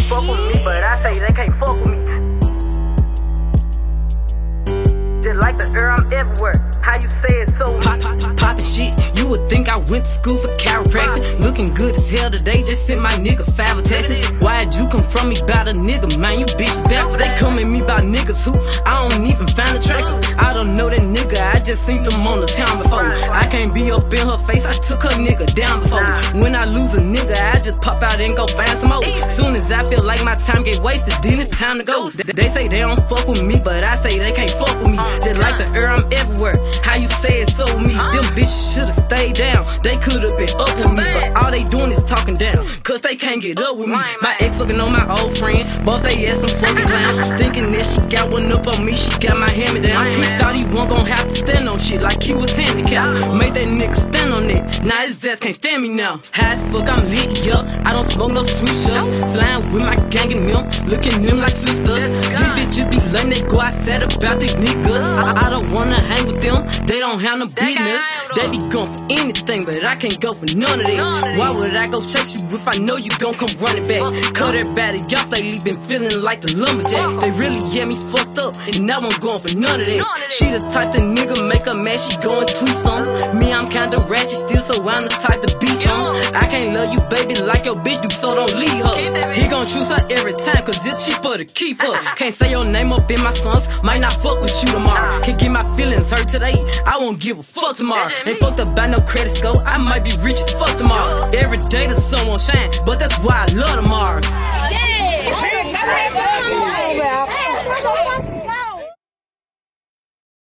fuck with me, but I say they can't fuck with me. Just like the air, I'm everywhere. How you say it so Poppin' shit, you would think I went to school for chiropractic. Looking good as hell today, just sent my nigga 5 attachments. Why'd you come from me about a nigga, man? You bitch backwards. They come at me about niggas who I don't even find attractive. I don't know that nigga, I just seen them on the town before. I can't be up in her face, I took her nigga down before. When I lose a nigga, I just pop out and go find some more. Soon as I feel like my time get wasted, then it's time to go. They say they don't fuck with me, but I say they can't fuck with me. Just like the air, I'm everywhere. How you say it so me? Them bitches should've stayed down. They could've been up with me, but all they doing is talking down, cause they can't get up with me. My ex fucking on my old friend, both they ass some fucking clowns. Thinking that she got one up on me, she got my hand me down. He thought he wasn't gon' have to stand on shit like he was handicapped. Made that nigga stand on it, now his ass can't stand me now. High as fuck, I'm lit, yup. I don't smoke no sweet shots. Slime with my gang and them, looking them like sisters. These bitches be lame, they go outside about these niggas. I don't wanna hang with them, they don't have no business. They be going for anything, but I can't go for none of that. Why would I go chase you if I know you gon' come running back? Cut everybody off, lately been feeling like the lumberjack. They really get me fucked up, and now I'm going for none of that. She the type the nigga make her mad, she going tweet some. Me, I'm kinda ratchet still, so I'm the type to be some. I can't love you, baby, like your bitch do, so don't leave her. He gon' choose her every time, cause it's cheaper to keep her. Can't say your name up in my songs, might not fuck with you tomorrow. Can't get my feelings hurt today, I won't give a fuck tomorrow. Ain't fucked up by no credit score, I might be rich as fuck tomorrow. Every day the sun won't shine, but that's why I love tomorrow.